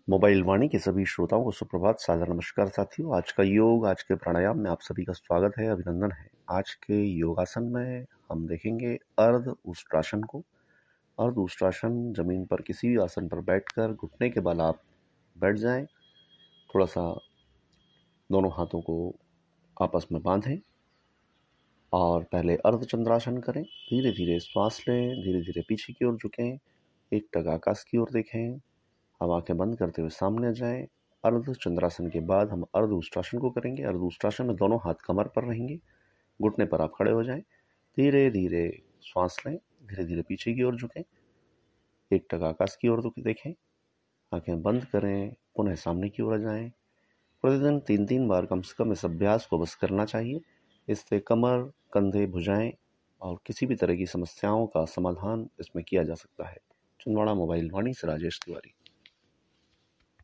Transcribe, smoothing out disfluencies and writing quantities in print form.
Mobile वाणी के सभी श्रोताओं को सुप्रभात, सादर नमस्कार साथियों। आज का योग, आज के प्राणायाम में आप सभी का स्वागत है, अभिनंदन है। आज के योगासन में हम देखेंगे अर्ध उष्ट्रासन को। अर्ध उष्ट्रासन जमीन पर किसी भी आसन पर बैठकर घुटने के बल आप बैठ जाएं। थोड़ा सा दोनों हाथों को आपस में बांधें और पहले अर्ध चंद्रासन करें। धीरे धीरे श्वास लें, धीरे धीरे पीछे की ओर झुकें, एक टक आकाश की ओर देखें। अब आंखें बंद करते हुए सामने जाएं। अर्ध चंद्रासन के बाद हम अर्ध उष्ट्रासन को करेंगे। अर्ध उष्ट्रासन में दोनों हाथ कमर पर रहेंगे, घुटने पर आप खड़े हो जाएं। धीरे धीरे श्वास लें, धीरे धीरे पीछे की ओर झुकें, एक टक आकाश की ओर देखें, आंखें बंद करें, पुनः सामने की ओर जाएं। प्रतिदिन 3-3 बार कम से कम इस अभ्यास को बस करना चाहिए। इससे कमर, कंधे, भुजाएं और किसी भी तरह की समस्याओं का समाधान इसमें किया जा सकता है। छिंदवाड़ा मोबाइल वाणी से राजेश तिवारी।